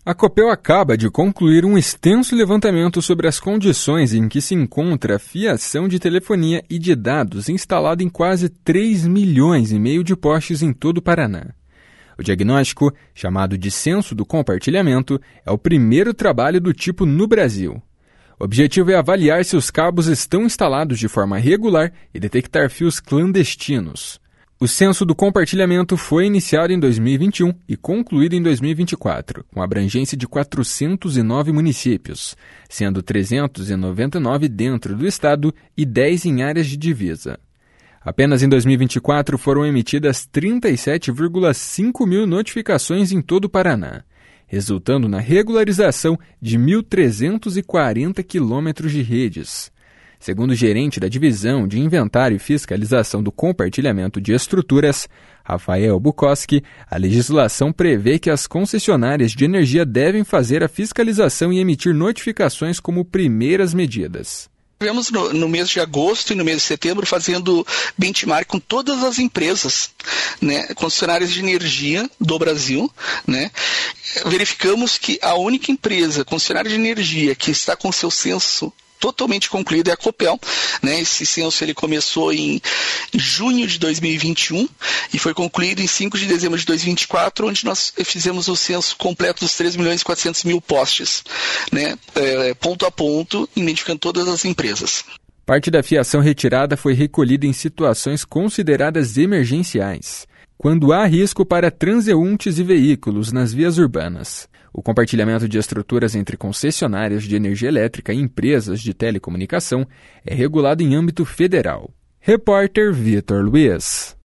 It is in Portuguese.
A Copel acaba de concluir um extenso levantamento sobre as condições em que se encontra a fiação de telefonia e de dados instalada em quase 3,5 milhões de postes em todo o Paraná. O diagnóstico, chamado de Censo do Compartilhamento, é o primeiro trabalho do tipo no Brasil. O objetivo é avaliar se os cabos estão instalados de forma regular e detectar fios clandestinos. O Censo do Compartilhamento foi iniciado em 2021 e concluído em 2024, com abrangência de 409 municípios, sendo 399 dentro do estado e 10 em áreas de divisa. Apenas em 2024 foram emitidas 37,5 mil notificações em todo o Paraná, resultando na regularização de 1.340 quilômetros de redes. Segundo o gerente da Divisão de Inventário e Fiscalização do Compartilhamento de Estruturas, Rafael Bukowski, a legislação prevê que as concessionárias de energia devem fazer a fiscalização e emitir notificações como primeiras medidas. Estivemos no mês de agosto e no mês de setembro fazendo benchmark com todas as empresas, né, concessionárias de energia do Brasil, né. Verificamos que a única empresa concessionária de energia que está com seu censo totalmente concluído é a Copel, né? Esse censo ele começou em junho de 2021 e foi concluído em 5 de dezembro de 2024, onde nós fizemos o censo completo dos 3.400.000 postes, né? Ponto a ponto, identificando todas as empresas. Parte da fiação retirada foi recolhida em situações consideradas emergenciais, quando há risco para transeuntes e veículos nas vias urbanas. O compartilhamento de estruturas entre concessionárias de energia elétrica e empresas de telecomunicação é regulado em âmbito federal. Repórter Vitor Luiz.